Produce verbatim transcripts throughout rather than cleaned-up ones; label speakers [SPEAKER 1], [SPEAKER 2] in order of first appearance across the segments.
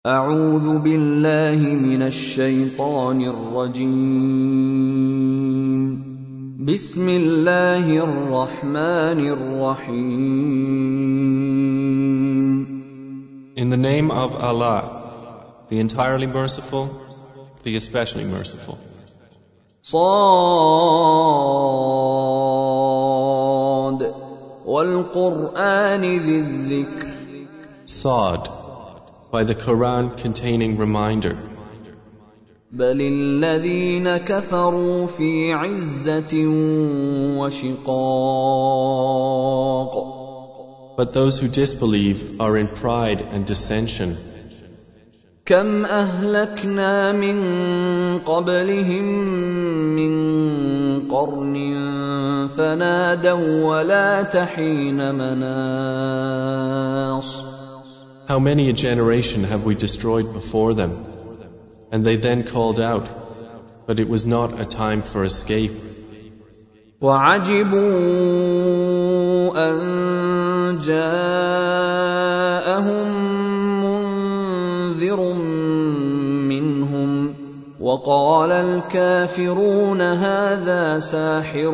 [SPEAKER 1] أعوذ بالله من الشيطان الرجيم. بسم الله الرحمن الرحيم.
[SPEAKER 2] In the name of Allah, the entirely merciful, the especially merciful.
[SPEAKER 1] صاد والقرآن ذي الذكر.
[SPEAKER 2] Sa'd, by the Quran containing reminder.
[SPEAKER 1] بل الذين كفروا في عزة وشقاق.
[SPEAKER 2] But those who disbelieve are in pride and dissension.
[SPEAKER 1] كم أهلكنا من قبلهم من قرن فنادوا ولا تحين مناص.
[SPEAKER 2] How many a generation have we destroyed before them? And they then called out, but it was not a time for escape.
[SPEAKER 1] وعجبوا أن جاءهم منذر منهم وقال الكافرون هذا ساحر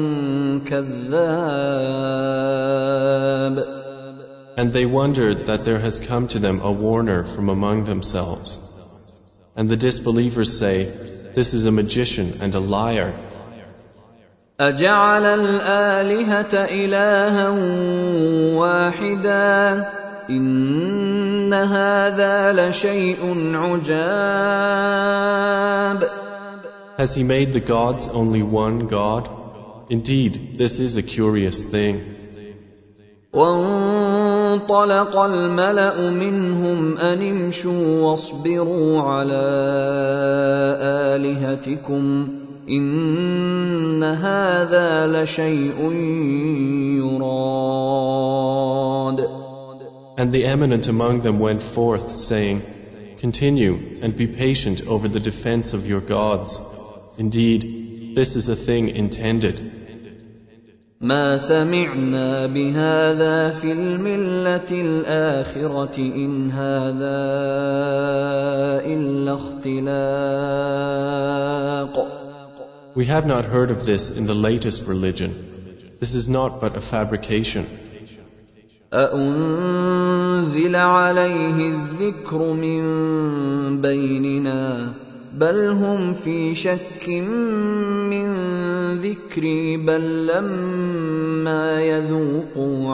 [SPEAKER 1] كذاب.
[SPEAKER 2] And they wondered that there has come to them a warner from among themselves. And the disbelievers say, this is a magician and a liar.
[SPEAKER 1] أجعل الآلهة إلها واحدا إن هذا لشيء عجاب.
[SPEAKER 2] Has he made the gods only one God? Indeed, this is a curious thing.
[SPEAKER 1] وانطلق الملأ منهم أن امشوا واصبروا على آلهتكم إن هذا لشيء يراد.
[SPEAKER 2] And the eminent among them went forth, saying, continue and be patient over the defense of your gods. Indeed, this is a thing intended.
[SPEAKER 1] ما سمعنا بهذا في الملة الآخرة إن هذا إلا اختلاق.
[SPEAKER 2] We have not heard of this in the latest religion. This is not but a fabrication.
[SPEAKER 1] أأنزل عليه الذكر من بيننا بل هم في شك من ذكري بل لما يذوقوا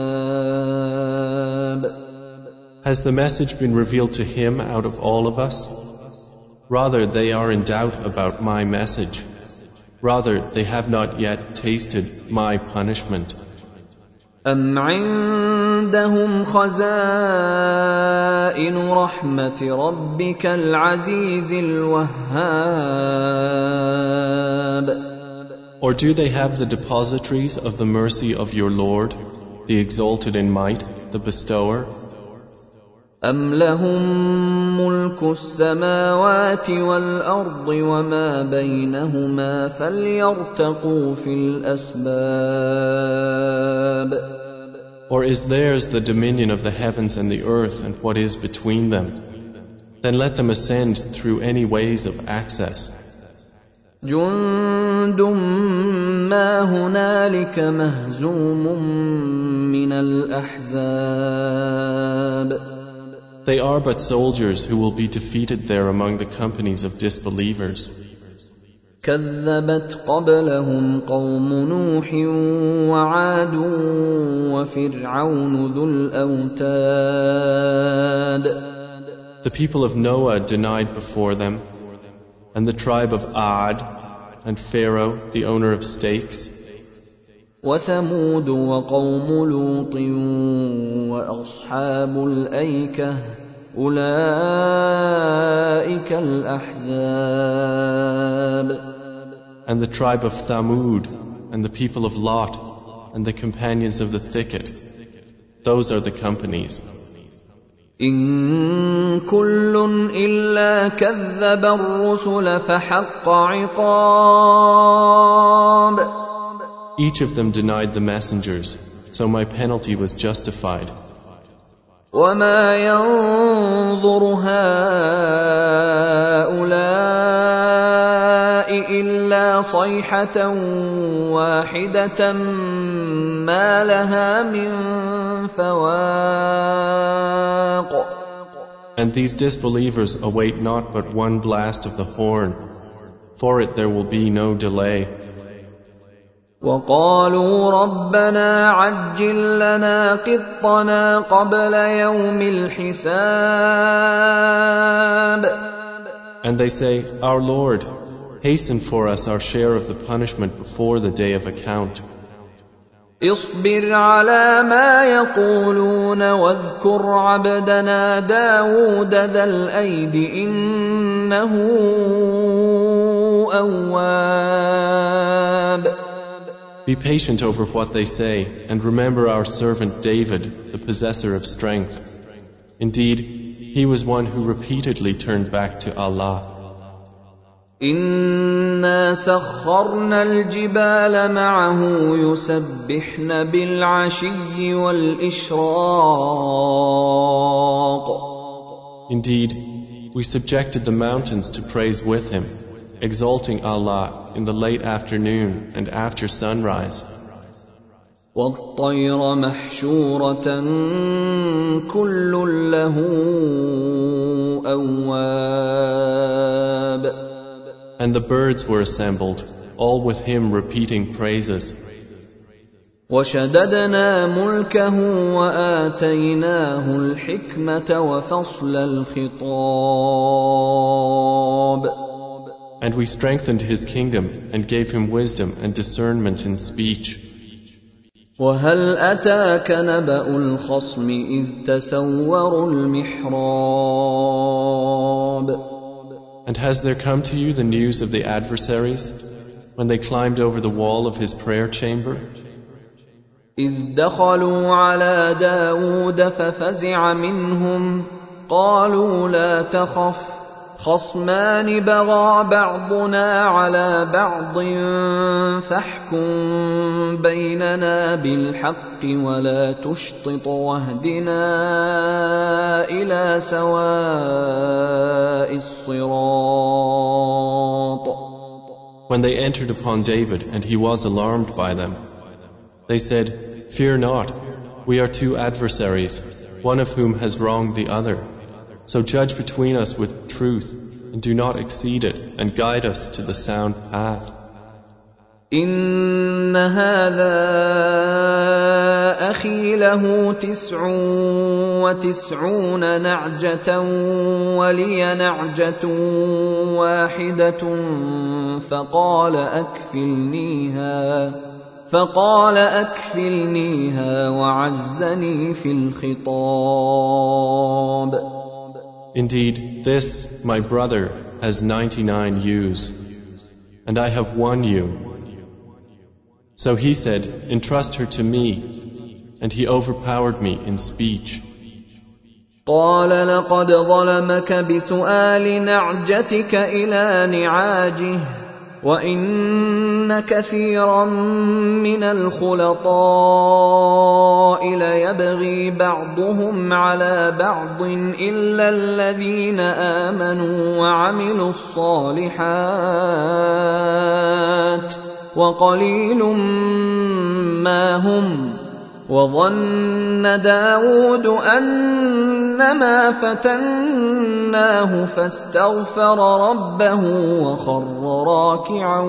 [SPEAKER 1] عذاب.
[SPEAKER 2] Has the message been revealed to him out of all of us? Rather, they are in doubt about my message. Rather, they have not yet tasted my punishment.
[SPEAKER 1] أم عندهم خزائن رحمة ربك العزيز الوهاب.
[SPEAKER 2] Or do they have the depositories of the mercy of your Lord, the exalted in might, the bestower?
[SPEAKER 1] أم لهم ملك السماوات والأرض وما بينهما فليرتقوا في الأسباب.
[SPEAKER 2] Or is theirs the dominion of the heavens and the earth and what is between them? Then let them ascend through any ways of access.
[SPEAKER 1] جند ما هنالك مهزوم من الأحزاب.
[SPEAKER 2] They are but soldiers who will be defeated there among the companies of disbelievers.
[SPEAKER 1] كذبت قبلهم قوم نوح وعاد وفرعون ذو الأوتاد.
[SPEAKER 2] The people of Noah denied before them, and the tribe of Ad, and Pharaoh, the owner of stakes.
[SPEAKER 1] وثمود وقوم لوط وأصحاب الأيكة أولئك الأحزاب.
[SPEAKER 2] And the tribe of Thamud, and the people of Lot, and the companions of the thicket. Those are the companies.
[SPEAKER 1] إن كل إلا كذب الرسل فحق عقاب.
[SPEAKER 2] Each of them denied the messengers, so my penalty was justified.
[SPEAKER 1] وما ينظر هؤلاء إلا صيحة واحدة ما لها من فواق.
[SPEAKER 2] And these disbelievers await not but one blast of the horn. For it there will be no delay.
[SPEAKER 1] وقالوا ربنا عجل لنا قطنا قبل يوم الحساب.
[SPEAKER 2] And they say, Our Lord, hasten for us our share of the punishment before the day of account.
[SPEAKER 1] اصبر على ما يقولون واذكر عبدنا داود ذا الأيد إنه أواب.
[SPEAKER 2] Be patient over what they say, and remember our servant David, the possessor of strength. Indeed, he was one who repeatedly turned back to Allah.
[SPEAKER 1] إنا سخرنا الجبال معه يسبحن بالعشي والإشراق.
[SPEAKER 2] Indeed, we subjected the mountains to praise with him, exalting Allah in the late afternoon and after sunrise.
[SPEAKER 1] وَالطَّيْرَ مَحْشُورَةً كُلٌّ لَّهُ أَوَّابٌ.
[SPEAKER 2] And the birds were assembled, all with him repeating praises.
[SPEAKER 1] وَشَدَدْنَا مُلْكَهُ وَآتَيْنَاهُ الْحِكْمَةَ وَفَصْلَ الْخِطَابِ.
[SPEAKER 2] And we strengthened his kingdom and gave him wisdom and discernment in speech.
[SPEAKER 1] وَهَلْ أَتَاكَ نَبَأُ الْخَصْمِ إِذْ تَسَوَّرُوا الْمِحْرَابَ.
[SPEAKER 2] And has there come to you the news of the adversaries when they climbed over the wall of his prayer chamber?
[SPEAKER 1] إِذْ دَخَلُوا عَلَى دَاوُودَ فَفَزِعَ مِنْهُمْ قَالُوا لَا تَخَفْ خَصْمَانِ بَغَى بَعْضُنَا عَلَى بَعْضٍ فَاحْكُم بَيْنَنَا بِالْحَقِّ وَلَا تُشْطِطْ وَاهْدِنَا إِلَى سَوَاءِ الصِّرَاطِ.
[SPEAKER 2] When they entered upon David and he was alarmed by them, they said, Fear not, we are two adversaries, one of whom has wronged the other. So judge between us with truth, and do not exceed it, and guide us to the sound path.
[SPEAKER 1] إن هذا أخي له تسع وتسعون نعجة ولي نعجة واحدة فقال أكفلنيها فقال أكفلنيها وعزني في الخطاب.
[SPEAKER 2] Indeed, this, my brother, has ninety-nine ewes, and I have one ewe. So he said, Entrust her to me, and he overpowered me in speech.
[SPEAKER 1] قال لقد ظلمك بسؤال نعجتك إلى نعاجه وإن كثيرا من الخلطاء ليبغي بعضهم على بعض إلا الذين آمنوا وعملوا الصالحات وقليل ما هم. وظن داود أنما فتناه فاستغفر ربه وخر راكعا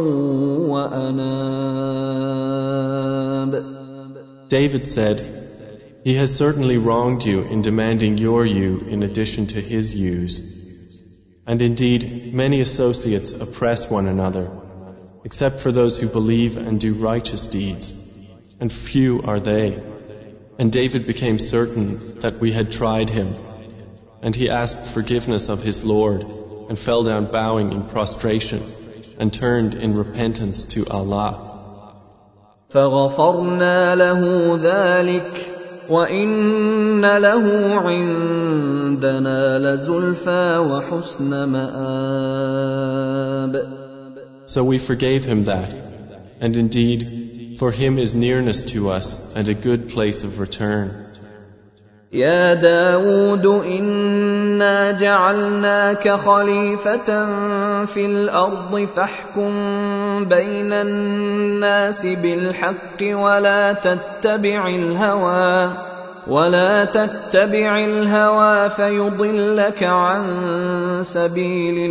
[SPEAKER 1] وأناب.
[SPEAKER 2] David said, He has certainly wronged you in demanding your ewe in addition to his ewes. And indeed, many associates oppress one another, except for those who believe and do righteous deeds. And few are they. And David became certain that we had tried him. And he asked forgiveness of his Lord, and fell down bowing in prostration, and turned in repentance to Allah.
[SPEAKER 1] فَغَفَرْنَا لَهُ ذَلِكَ وَإِنَّ لَهُ عِندَنَا لَزُلْفَىٰ وَحُسْنَ مَآبٍ.
[SPEAKER 2] So we forgave him that, and indeed, for him is nearness to us and a good place of return.
[SPEAKER 1] يا داود إنا جعلناك خليفة في الأرض فاحكم بين الناس بالحق ولا تتبع الهوى ولا تتبع الهوى فيضلك عن سبيل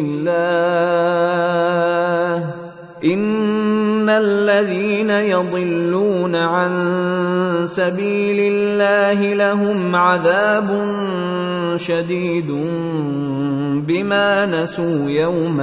[SPEAKER 1] الله إن الذين يضلون عن سبيل الله لهم عذاب شديد بما نسوا يوم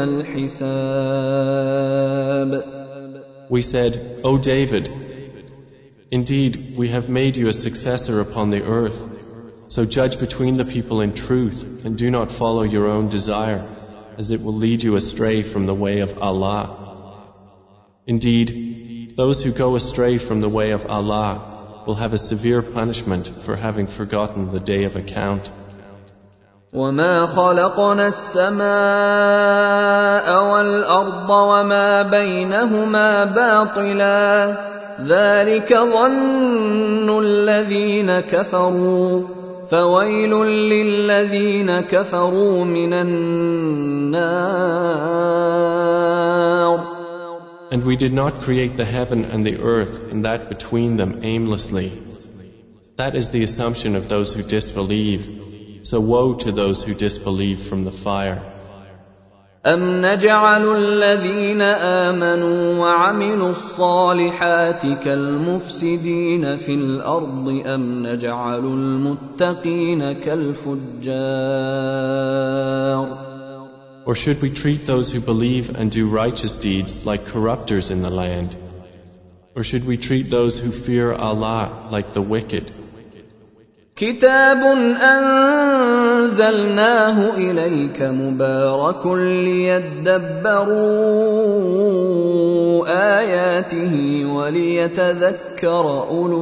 [SPEAKER 1] الحساب.
[SPEAKER 2] We said, O David, indeed we have made you a successor upon the earth, so judge between the people in truth and do not follow your own desire, as it will lead you astray from the way of Allah. Indeed, those who go astray from the way of Allah will have a severe punishment for having forgotten the day of account.
[SPEAKER 1] وَمَا خَلَقْنَا السَّمَاءَ وَالْأَرْضَ وَمَا بَيْنَهُمَا بَاطِلًا ذَلِكَ ظَنُّ الَّذِينَ كَفَرُوا فَوَيْلٌ لِّلَّذِينَ كَفَرُوا مِنَ النَّارِ.
[SPEAKER 2] And we did not create the heaven and the earth and that between them aimlessly. That is the assumption of those who disbelieve. So woe to those who disbelieve from the fire.
[SPEAKER 1] أَمْ نَجْعَلُ الَّذِينَ آمَنُوا وَعَمِلُوا الصَّالِحَاتِ كَالْمُفْسِدِينَ فِي الْأَرْضِ أَمْ نَجْعَلُ الْمُتَّقِينَ كَالْفُجَّارِ.
[SPEAKER 2] Or should we treat those who believe and do righteous deeds like corruptors in the land? Or should we treat those who fear Allah like the wicked?
[SPEAKER 1] كتاب أنزلناه إليك مبارك ليدبروا آياته وليتذكر أولو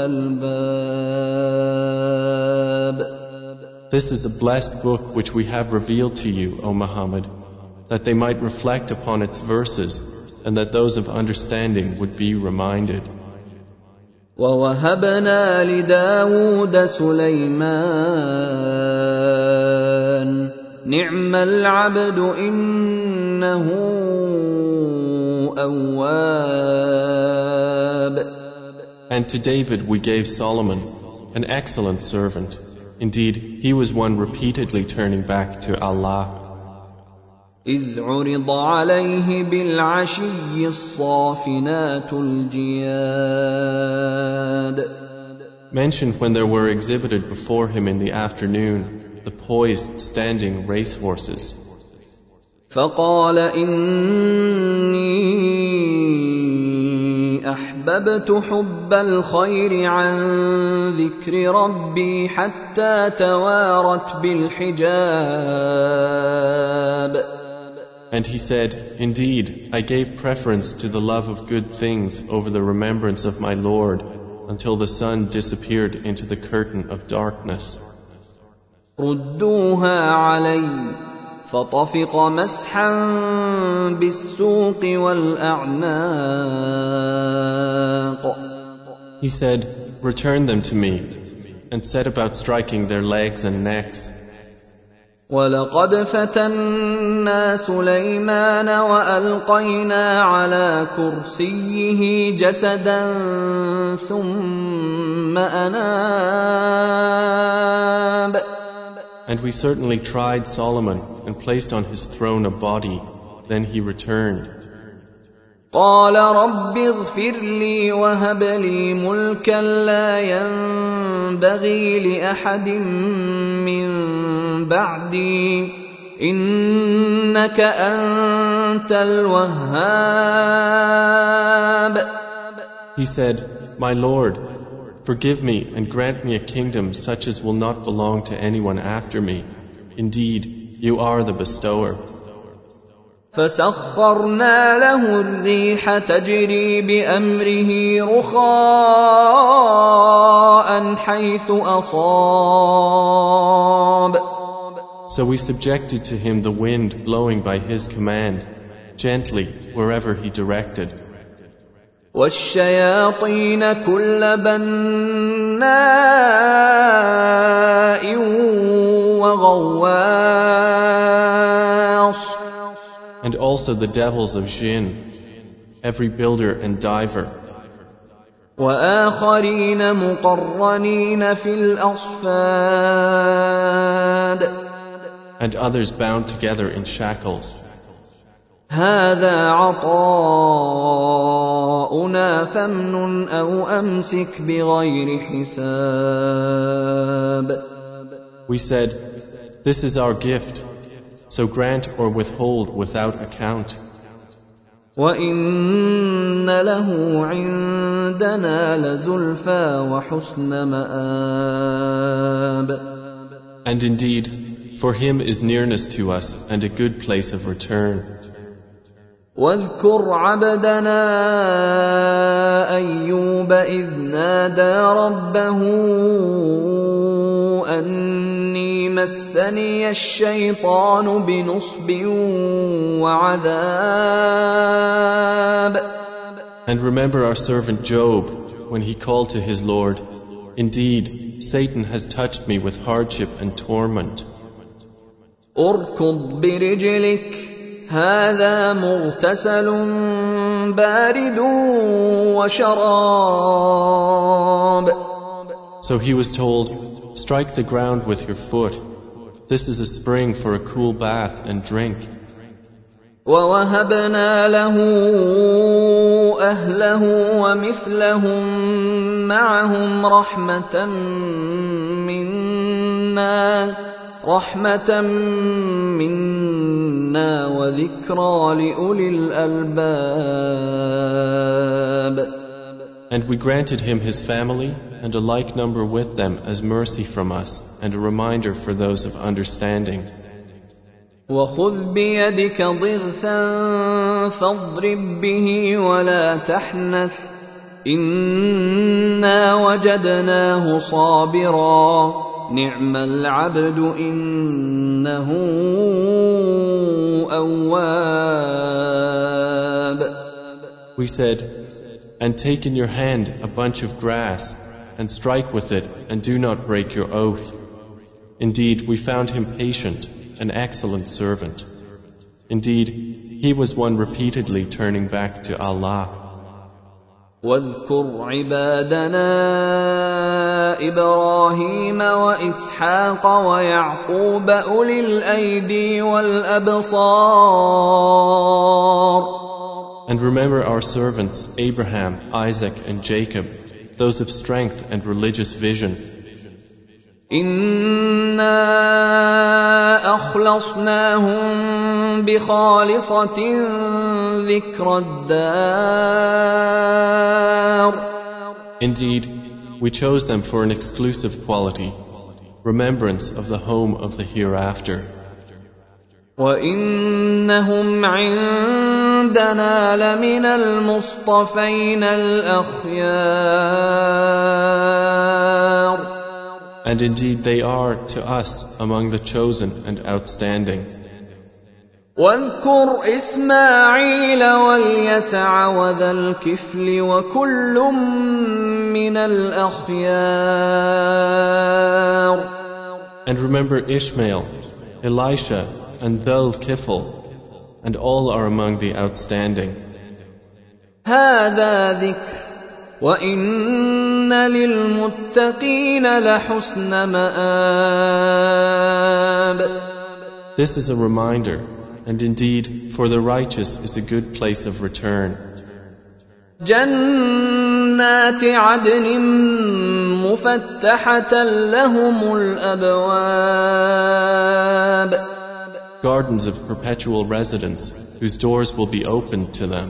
[SPEAKER 1] الألباب.
[SPEAKER 2] This is a blessed book which we have revealed to you, O Muhammad, that they might reflect upon its verses and that those of understanding would be reminded.
[SPEAKER 1] وَوَهَبْنَا لِدَاوُودَ سُلَيْمَانَ نِعْمَ الْعَبْدُ إِنَّهُ أَوَّابٌ.
[SPEAKER 2] And to David we gave Solomon, an excellent servant. Indeed, he was one repeatedly turning back to Allah.
[SPEAKER 1] إِذْ عُرِضَ عَلَيْهِ بِالْعَشِيِّ الصَّافِنَاتُ الْجِيَادُ.
[SPEAKER 2] Mentioned when there were exhibited before him in the afternoon the poised standing racehorses.
[SPEAKER 1] فَقَالَ إِنِّي أَحْبَبْتُ حُبَّ الْخَيْرِ عَنْ ذِكْرِ رَبِّي حَتَّى تَوَارَتْ بِالْحِجَابِ.
[SPEAKER 2] And he said, Indeed, I gave preference to the love of good things over the remembrance of my Lord until the sun disappeared into the curtain of darkness.
[SPEAKER 1] رُدُّوهَا عَلَيَّ فَطَفِقَ مَسْحًا بِالسُّوقِ وَالْأَعْنَاقِ.
[SPEAKER 2] He said, Return them to me, and set about striking their legs and necks.
[SPEAKER 1] وَلَقَدْ فَتَنَّا سُلَيْمَانَ وَأَلْقَيْنَا عَلَى كُرْسِيِّهِ جَسَدًا ثُمَّ أَنَابَ.
[SPEAKER 2] And we certainly tried Solomon and placed on his throne a body, then he returned.
[SPEAKER 1] قال رب اغفر لي وهب لي ملكا لا ينبغي لأحد من بعدي إنك أنت الوهاب.
[SPEAKER 2] He said, My Lord, forgive me and grant me a kingdom such as will not belong to anyone after me. Indeed, you are the bestower.
[SPEAKER 1] فسخرنا له الريح تجري بأمره رخاء حيث أصاب.
[SPEAKER 2] So we subjected to him the wind blowing by his command, gently wherever he directed.
[SPEAKER 1] والشياطين كل بناء وغواص.
[SPEAKER 2] And also the devils of jinn, every builder and diver.
[SPEAKER 1] وآخرين مقرنين في الأصفاد.
[SPEAKER 2] And others bound together in shackles.
[SPEAKER 1] هذا عطاؤنا فامنن أو أمسك بغير حساب.
[SPEAKER 2] We said, this is our gift, so grant or withhold without account.
[SPEAKER 1] وَإِنَّ لَهُ عِندَنَا لَزُلْفَىٰ وَحُسْنَ مَآبٍ.
[SPEAKER 2] And indeed, for him is nearness to us and a good place of return.
[SPEAKER 1] وَاذْكُرْ عَبْدَنَا أَيُّوبَ إِذْ نَادَىٰ رَبَّهُ أَنِّي مَسَّنِيَ الشَّيْطَانُ بِنُصْبٍ وَعَذَابٍ.
[SPEAKER 2] And remember our servant Job when he called to his Lord, indeed, Satan has touched me with hardship and torment.
[SPEAKER 1] اركض برجلك هذا مغتسل بارد وشراب.
[SPEAKER 2] So he was told, strike the ground with your foot. This is a spring for a cool bath and drink.
[SPEAKER 1] وَوَهَبْنَا لَهُ أَهْلَهُ وَمِثْلَهُم مَّعَهُمْ رَحْمَةً مِّنَّا رَحْمَةً مِّنَّا وَذِكْرَىٰ لِأُولِي الْأَلْبَابِ.
[SPEAKER 2] And we granted him his family and a like number with them as mercy from us and a reminder for those of understanding.
[SPEAKER 1] وَخُذْ بِيَدِكَ ضِغْثًا فَاضْرِب بِّهِ وَلَا تَحْنَثْ إِنَّا وَجَدْنَاهُ صَابِرًا نِعْمَ الْعَبْدُ إِنَّهُ أَوَّابٌ.
[SPEAKER 2] We said, and take in your hand a bunch of grass and strike with it and do not break your oath. Indeed, we found him patient, an excellent servant. Indeed, he was one repeatedly turning back to Allah.
[SPEAKER 1] واذكر عبادنا إبراهيم وإسحاق ويعقوب أولي الأيدي والأبصار.
[SPEAKER 2] And remember our servants Abraham, Isaac and Jacob, those of strength and religious vision.
[SPEAKER 1] إِنَّا أَخْلَصْنَاهُمْ بِخَالِصَةٍ ذِكْرَى الدَّارِ.
[SPEAKER 2] Indeed, we chose them for an exclusive quality, remembrance of the home of the hereafter.
[SPEAKER 1] وَإِنَّهُمْ عِندَنَا لَمِنَ الْمُصْطَفَيْنَ الْأَخْيَارِ.
[SPEAKER 2] And indeed they are to us among the chosen and outstanding.
[SPEAKER 1] واذكر إسماعيل واليسع وذا الكفل وكل من الأخيار.
[SPEAKER 2] And remember Ishmael, Elisha, and Dhul Kifl, and all are among the outstanding.
[SPEAKER 1] هذا ذكر وإن للمتقين لحسن مآب.
[SPEAKER 2] This is a reminder, and indeed for the righteous is a good place of return.
[SPEAKER 1] جنات عدن مفتحة لهم الأبواب.
[SPEAKER 2] Gardens of perpetual residence, whose doors will be opened to them.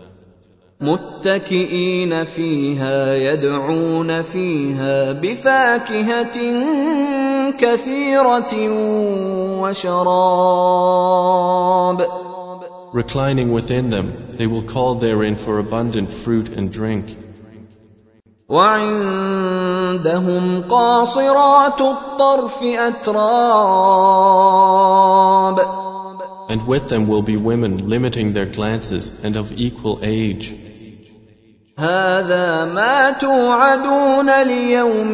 [SPEAKER 1] متكئين فيها يدعون فيها بفاكهة كثيرة وشراب.
[SPEAKER 2] Reclining within them, they will call therein for abundant fruit and drink.
[SPEAKER 1] وعندهم قاصرات الطرف أتراب.
[SPEAKER 2] And with them will be women limiting their glances and of equal age.
[SPEAKER 1] هذا ما توعدون ليوم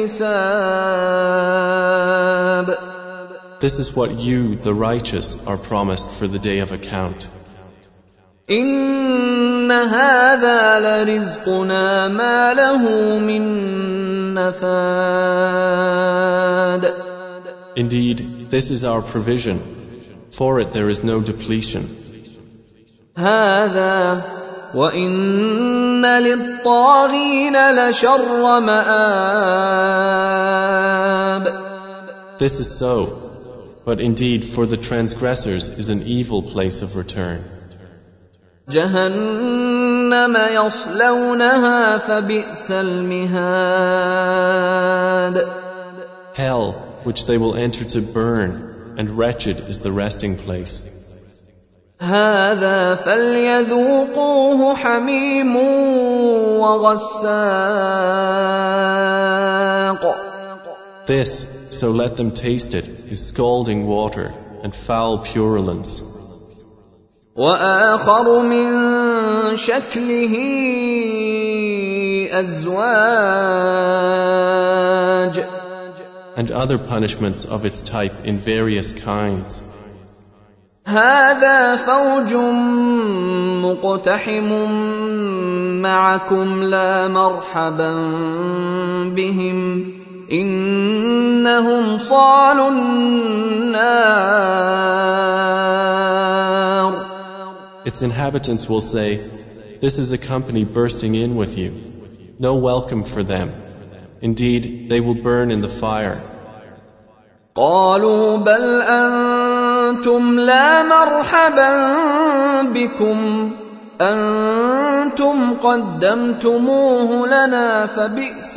[SPEAKER 1] الحساب.
[SPEAKER 2] This is what you, the righteous, are promised for the day of account.
[SPEAKER 1] إن هذا لرزقنا ما له من نفاد.
[SPEAKER 2] Indeed, this is our provision. For it there is no depletion.
[SPEAKER 1] هذا وإن للطاغين لشر مآب.
[SPEAKER 2] This is so, but indeed for the transgressors is an evil place of return.
[SPEAKER 1] جهنم يصلونها فبئس المهاد.
[SPEAKER 2] Hell, which they will enter to burn, and wretched is the resting place.
[SPEAKER 1] هذا فليذوقوه حميم وغساق.
[SPEAKER 2] This, so let them taste it, is scalding water and foul purulence.
[SPEAKER 1] وآخر من شكله أزواج.
[SPEAKER 2] And other punishments of its type in various kinds.
[SPEAKER 1] هذا فوج مقتحم معكم لا مرحبا بهم إنهم صالوا النار.
[SPEAKER 2] Its inhabitants will say, this is a company bursting in with you. No welcome for them. Indeed, they will burn in the fire.
[SPEAKER 1] قالوا بل أنتم لا مرحبا بكم أنتم قدمتموه لنا فبئس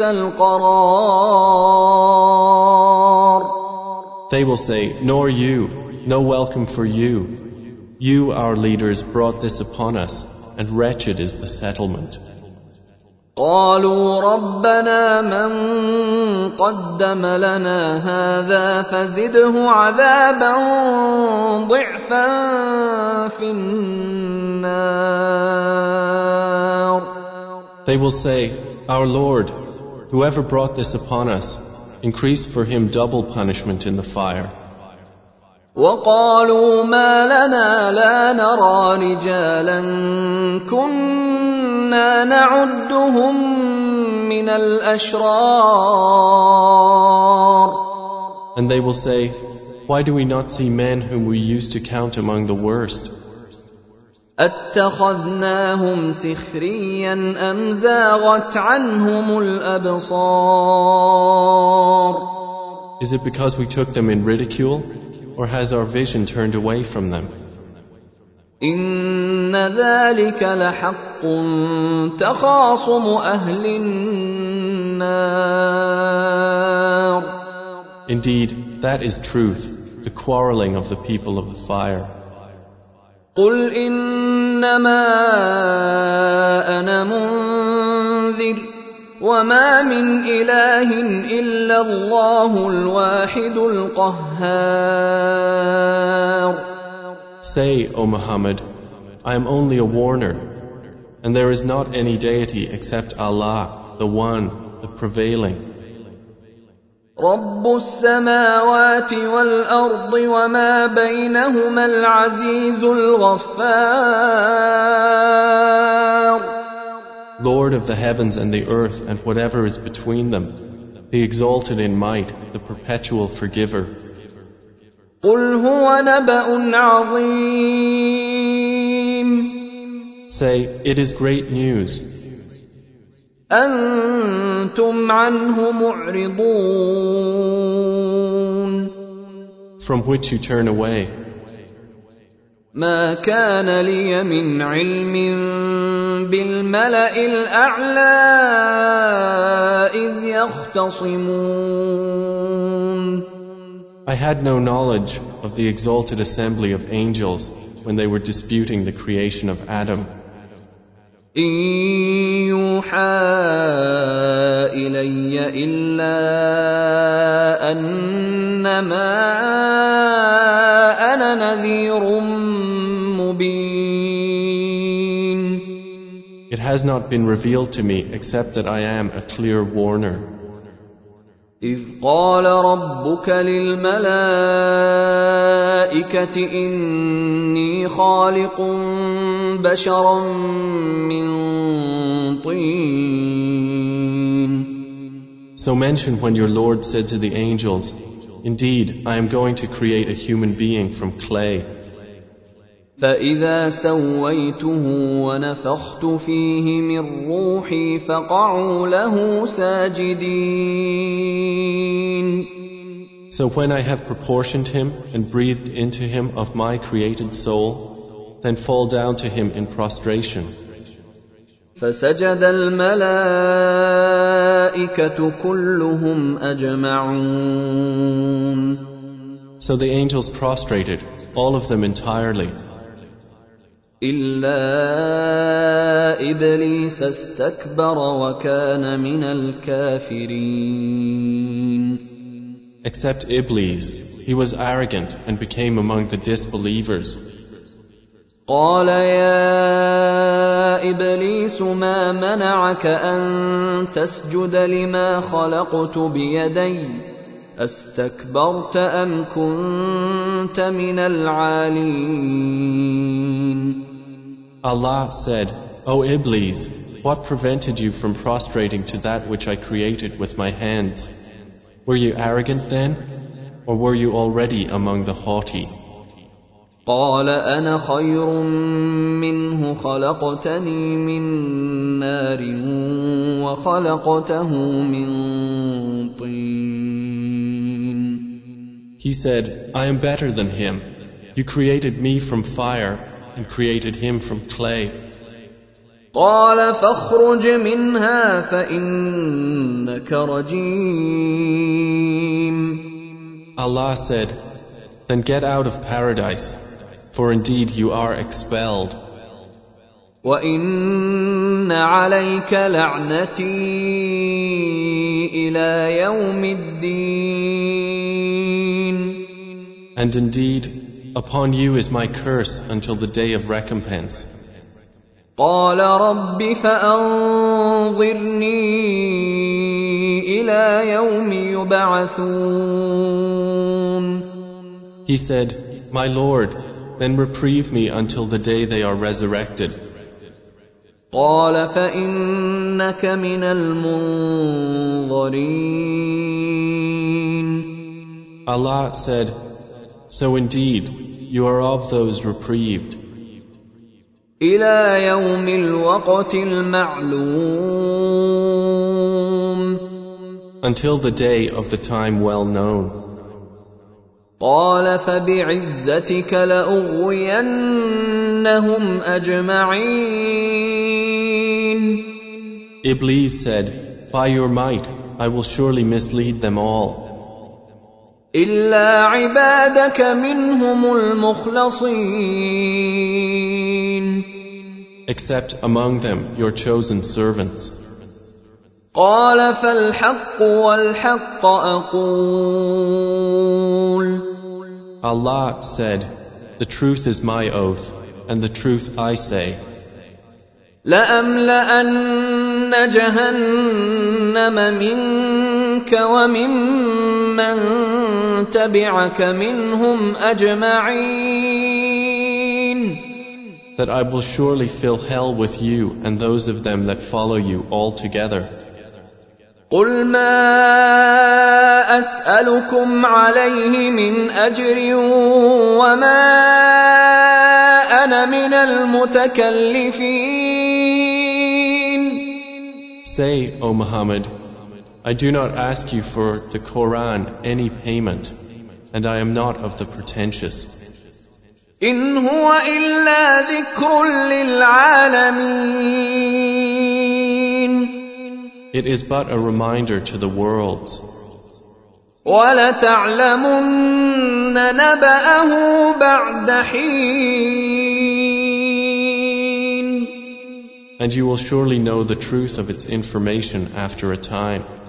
[SPEAKER 1] القرار.
[SPEAKER 2] They will say, nor you, no welcome for you. You, our leaders, brought this upon us, and wretched is the settlement.
[SPEAKER 1] قالوا ربنا من قدم لنا هذا فزده عذابا ضعفا في النار.
[SPEAKER 2] They will say, our Lord, whoever brought this upon us, increase for him double punishment in the fire.
[SPEAKER 1] وقالوا ما لنا لا نرى رجالا كنا نعدهم من الأشرار.
[SPEAKER 2] And they will say, why do we not see men whom we used to count among the worst?
[SPEAKER 1] أتخذناهم سخريا أم زاغت عنهم الأبصار.
[SPEAKER 2] Is it because we took them in ridicule? Or has our vision turned away from them?
[SPEAKER 1] إن ذلك لحق تخاصم أهل النار.
[SPEAKER 2] Indeed, that is truth, the quarreling of the people of the fire.
[SPEAKER 1] قل إنما أنا منذر وما من إله إلا الله الواحد القهار.
[SPEAKER 2] Say, O Muhammad, I am only a warner, and there is not any deity except Allah, the One, the Prevailing.
[SPEAKER 1] رب السماوات والأرض وما بينهما العزيز الغفار.
[SPEAKER 2] Lord of the heavens and the earth and whatever is between them, the exalted in might, the perpetual forgiver.
[SPEAKER 1] قل هو نبأ عظيم.
[SPEAKER 2] Say, it is great news.
[SPEAKER 1] أنتم عنه معرضون.
[SPEAKER 2] From which you turn away.
[SPEAKER 1] ما كان لي من علم بالملأ الأعلى إذ يختصمون.
[SPEAKER 2] I had no knowledge of the exalted assembly of angels when they were disputing the creation of Adam.
[SPEAKER 1] إن يوحى إلي إلا أنما أنا نذير مبين.
[SPEAKER 2] It has not been revealed to me except that I am a clear warner.
[SPEAKER 1] إذ قال ربك للملائكة إني خالق بشرا من طين.
[SPEAKER 2] So mention when your Lord said to the angels, Indeed, I am going to create a human being from clay.
[SPEAKER 1] فإذا سويته ونفخت فيه من روحي فقعوا له ساجدين.
[SPEAKER 2] So when I have proportioned him and breathed into him of my created soul, then fall down to him in prostration.
[SPEAKER 1] فسجد الملائكة كلهم أجمعون.
[SPEAKER 2] So the angels prostrated, all of them entirely.
[SPEAKER 1] إلا إبليس استكبر وكان من الكافرين.
[SPEAKER 2] Except Iblis, he was arrogant and became among the disbelievers.
[SPEAKER 1] قال يا إبليس ما منعك أن تسجد لما خلقت بيدي أستكبرت أم كنت من العالين.
[SPEAKER 2] Allah said, O Iblis, what prevented you from prostrating to that which I created with my hands? Were you arrogant then, or were you already among the haughty?
[SPEAKER 1] قال أنا خير منه خلقتني من نار وخلقته من طين.
[SPEAKER 2] He said, I am better than him. You created me from fire and created him from clay.
[SPEAKER 1] قال فاخرج منها فإنك رجيم.
[SPEAKER 2] Allah said, Then get out of paradise, for indeed you are expelled.
[SPEAKER 1] وَإِنَّ عَلَيْكَ لَعْنَتِي إِلَى يَوْمِ الدِّينِ.
[SPEAKER 2] And indeed, upon you is my curse until the day of recompense.
[SPEAKER 1] قَالَ رَبِّ فَأَنظِرْنِي إِلَى يَوْمِ يُبْعَثُونَ.
[SPEAKER 2] He said, My Lord, then reprieve me until the day they are resurrected.
[SPEAKER 1] قال فإنك من المنظرين.
[SPEAKER 2] Allah said, So indeed, you are of those reprieved.
[SPEAKER 1] إلى يوم الوقت المعلوم. Until
[SPEAKER 2] the day of the time well known.
[SPEAKER 1] قال فبعزتك لأغوينهم أجمعين.
[SPEAKER 2] Iblis said, By your might, I will surely mislead them all.
[SPEAKER 1] إلا عبادك منهم المخلصين.
[SPEAKER 2] Except among them your chosen servants.
[SPEAKER 1] قال فالحق والحق أقول.
[SPEAKER 2] Allah said, The truth is my oath, and the truth I say.
[SPEAKER 1] لأملأن جهنم منك وممن تبعك منهم أجمعين.
[SPEAKER 2] That I will surely fill hell with you and those of them that follow you all together.
[SPEAKER 1] قل ما أسألكم عليه من أجر وما أنا من المتكلفين.
[SPEAKER 2] Say, O Muhammad, I do not ask you for the Quran any payment, and I am not of the pretentious.
[SPEAKER 1] إن هو إلا ذكر للعالمين.
[SPEAKER 2] It is but a reminder to the worlds.
[SPEAKER 1] وَلَتَعْلَمُنَّ نَبَأَهُ بَعْدَ حِينٍ.
[SPEAKER 2] And you will surely know the truth of its information after a time.